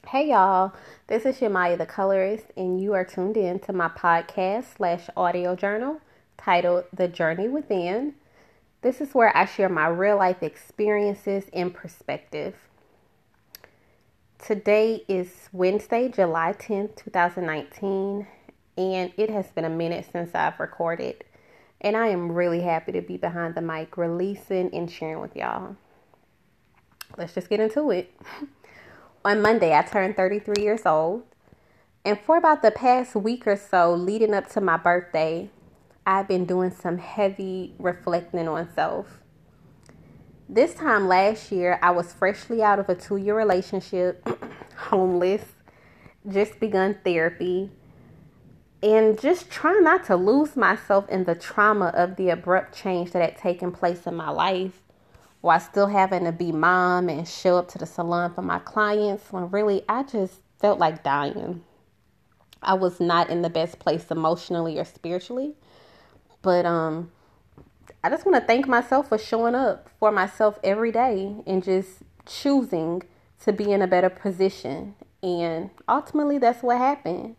Hey y'all, this is Shemaya the Colorist, and you are tuned in to my podcast/audio journal titled The Journey Within. This is where I share my real life experiences and perspective. Today is Wednesday, July 10th, 2019, and it has been a minute since I've recorded, and I am really happy to be behind the mic, releasing and sharing with y'all. Let's just get into it. On Monday, I turned 33 years old, and for about the past week or so leading up to my birthday, I've been doing some heavy reflecting on self. This time last year, I was freshly out of a 2-year relationship, homeless, just begun therapy, and just trying not to lose myself in the trauma of the abrupt change that had taken place in my life, while still having to be mom and show up to the salon for my clients, when really I just felt like dying. I was not in the best place emotionally or spiritually, but I just want to thank myself for showing up for myself every day and just choosing to be in a better position. And ultimately, that's what happened.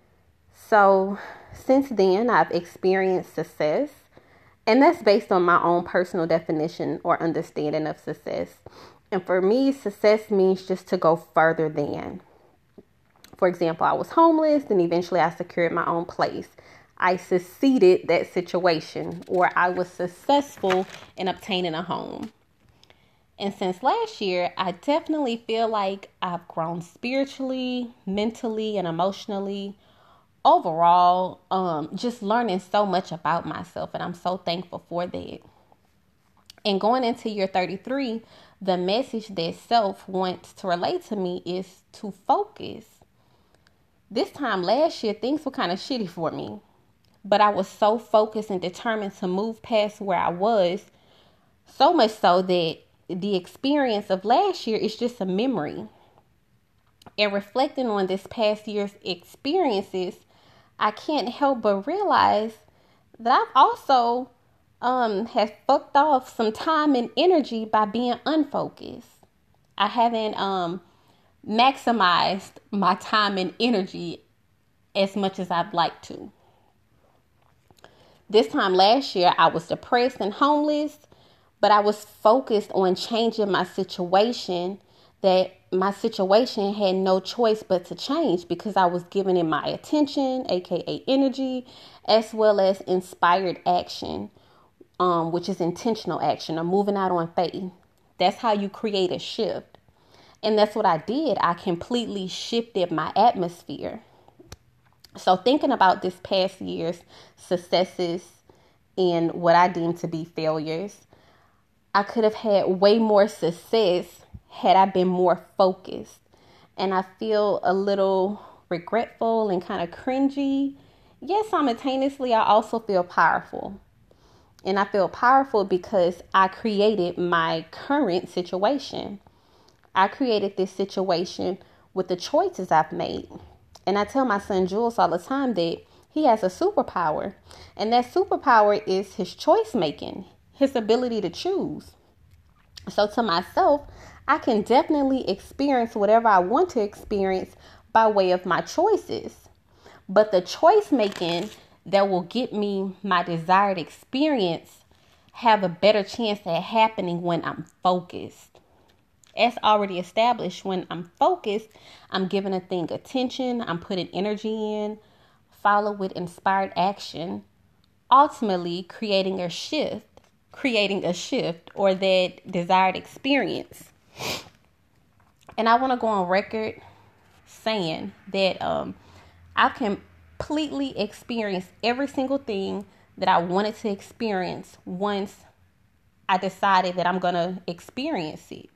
So since then, I've experienced success. And that's based on my own personal definition or understanding of success. And for me, success means just to go further than. For example, I was homeless and eventually I secured my own place. I succeeded that situation, or I was successful in obtaining a home. And since last year, I definitely feel like I've grown spiritually, mentally, and emotionally. Overall, just learning so much about myself, and I'm so thankful for that. And going into year 33, the message that self wants to relate to me is to focus. This time last year, things were kind of shitty for me, but I was so focused and determined to move past where I was, so much so that the experience of last year is just a memory. And reflecting on this past year's experiences, I can't help but realize that I've also have fucked off some time and energy by being unfocused. I haven't maximized my time and energy as much as I'd like to. This time last year, I was depressed and homeless, but I was focused on changing my situation, that my situation had no choice but to change because I was giving it my attention, aka energy, as well as inspired action, which is intentional action or moving out on faith. That's how you create a shift. And that's what I did. I completely shifted my atmosphere. So thinking about this past year's successes and what I deem to be failures, I could have had way more success had I been more focused. And I feel a little regretful and kind of cringy. Yet simultaneously, I also feel powerful. And I feel powerful because I created my current situation. I created this situation with the choices I've made. And I tell my son Jules all the time that he has a superpower. And that superpower is his choice making, his ability to choose. So to myself, I can definitely experience whatever I want to experience by way of my choices. But the choice making that will get me my desired experience have a better chance at happening when I'm focused. As already established, when I'm focused, I'm giving a thing attention, I'm putting energy in, follow with inspired action, ultimately creating a shift or that desired experience. And I want to go on record saying that I completely experienced every single thing that I wanted to experience once I decided that I'm going to experience it.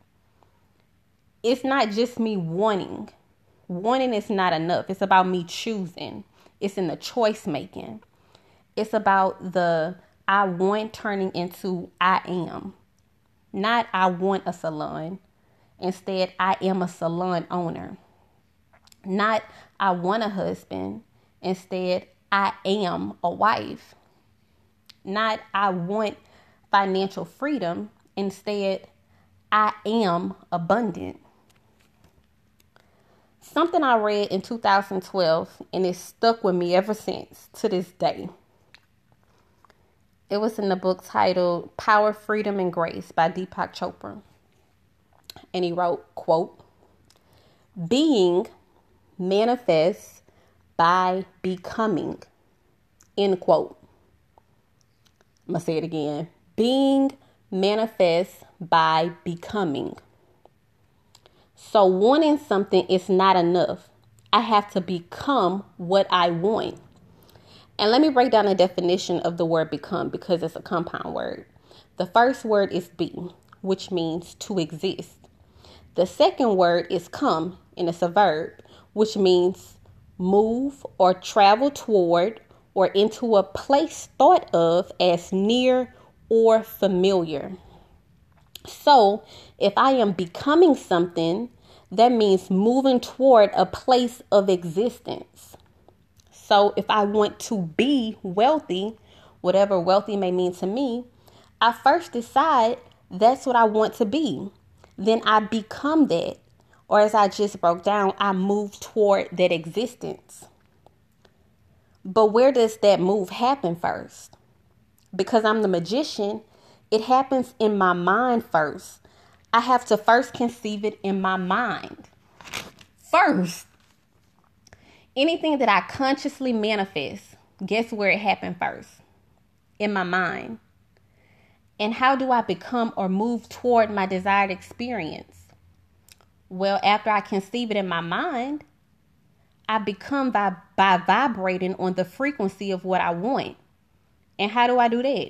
It's not just me wanting. Wanting is not enough. It's about me choosing. It's in the choice making. It's about the I want turning into I am. Not I want a salon. Instead, I am a salon owner. Not I want a husband. Instead, I am a wife. Not I want financial freedom. Instead, I am abundant. Something I read in 2012, and it stuck with me ever since to this day. It was in the book titled Power, Freedom, and Grace by Deepak Chopra. And he wrote, quote, "Being manifests by becoming," end quote. I'm going to say it again. Being manifests by becoming. So wanting something is not enough. I have to become what I want. And let me break down the definition of the word become, because it's a compound word. The first word is be, which means to exist. The second word is come, and it's a verb, which means move or travel toward or into a place thought of as near or familiar. So if I am becoming something, that means moving toward a place of existence. So if I want to be wealthy, whatever wealthy may mean to me, I first decide that's what I want to be. Then I become that. Or as I just broke down, I move toward that existence. But where does that move happen first? Because I'm the magician, it happens in my mind first. I have to first conceive it in my mind. First, anything that I consciously manifest, guess where it happened first? In my mind. And how do I become or move toward my desired experience? Well, after I conceive it in my mind, I become by vibrating on the frequency of what I want. And how do I do that?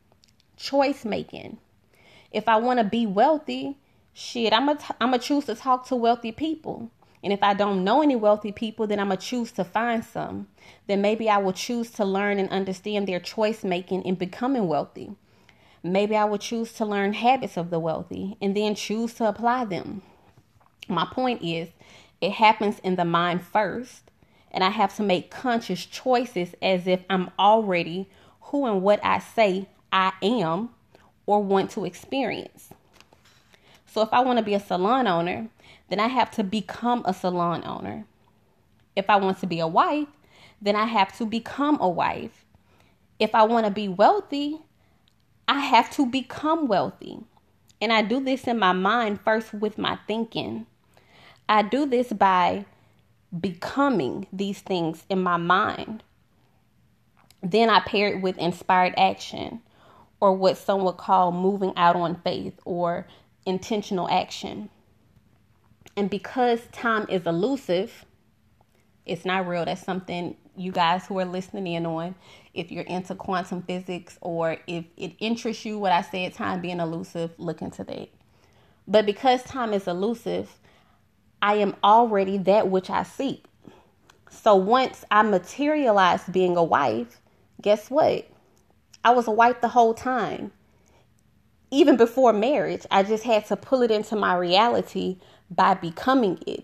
Choice making. If I want to be wealthy, I'm going to choose to talk to wealthy people. And if I don't know any wealthy people, then I'm going to choose to find some. Then maybe I will choose to learn and understand their choice making in becoming wealthy. Maybe I will choose to learn habits of the wealthy and then choose to apply them. My point is, it happens in the mind first, and I have to make conscious choices as if I'm already who and what I say I am or want to experience. So if I want to be a salon owner, then I have to become a salon owner. If I want to be a wife, then I have to become a wife. If I want to be wealthy, I have to become wealthy. And I do this in my mind first with my thinking. I do this by becoming these things in my mind. Then I pair it with inspired action, or what some would call moving out on faith or intentional action. And because time is elusive, it's not real. That's something you guys who are listening in on, if you're into quantum physics or if it interests you what I said, time being elusive, look into that. But because time is elusive, I am already that which I seek. So once I materialized being a wife, guess what? I was a wife the whole time. Even before marriage, I just had to pull it into my reality by becoming it.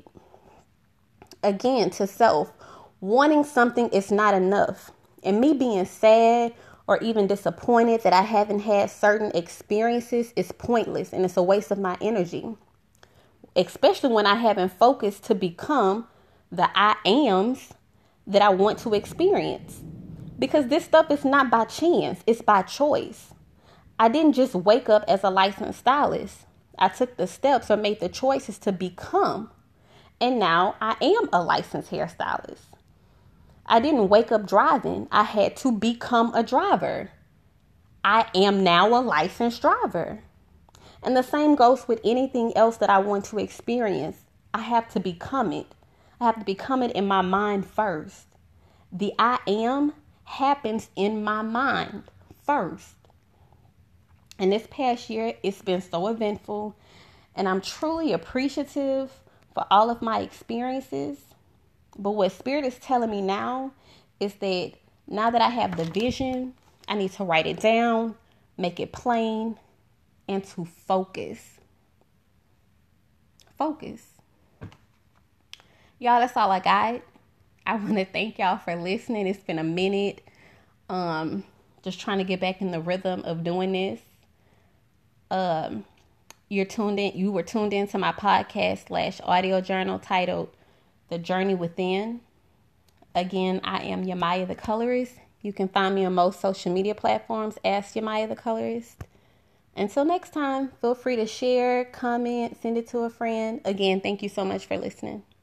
Again, to self, wanting something is not enough. And me being sad or even disappointed that I haven't had certain experiences is pointless, and it's a waste of my energy. Especially when I haven't focused to become the I ams that I want to experience. Because this stuff is not by chance, it's by choice. I didn't just wake up as a licensed stylist. I took the steps or made the choices to become. And now I am a licensed hairstylist. I didn't wake up driving. I had to become a driver. I am now a licensed driver. And the same goes with anything else that I want to experience. I have to become it. I have to become it in my mind first. The I am happens in my mind first. And this past year, it's been so eventful, and I'm truly appreciative for all of my experiences. But what Spirit is telling me now is that now that I have the vision, I need to write it down, make it plain, and to focus. Focus. Y'all, that's all I got. I want to thank y'all for listening. It's been a minute. Just trying to get back in the rhythm of doing this. You were tuned in to my podcast /audio journal titled The Journey Within. Again, I am Yamaya the Colorist. You can find me on most social media platforms as Yamaya the Colorist. Until next time, feel free to share, comment, send it to a friend. Again, thank you so much for listening.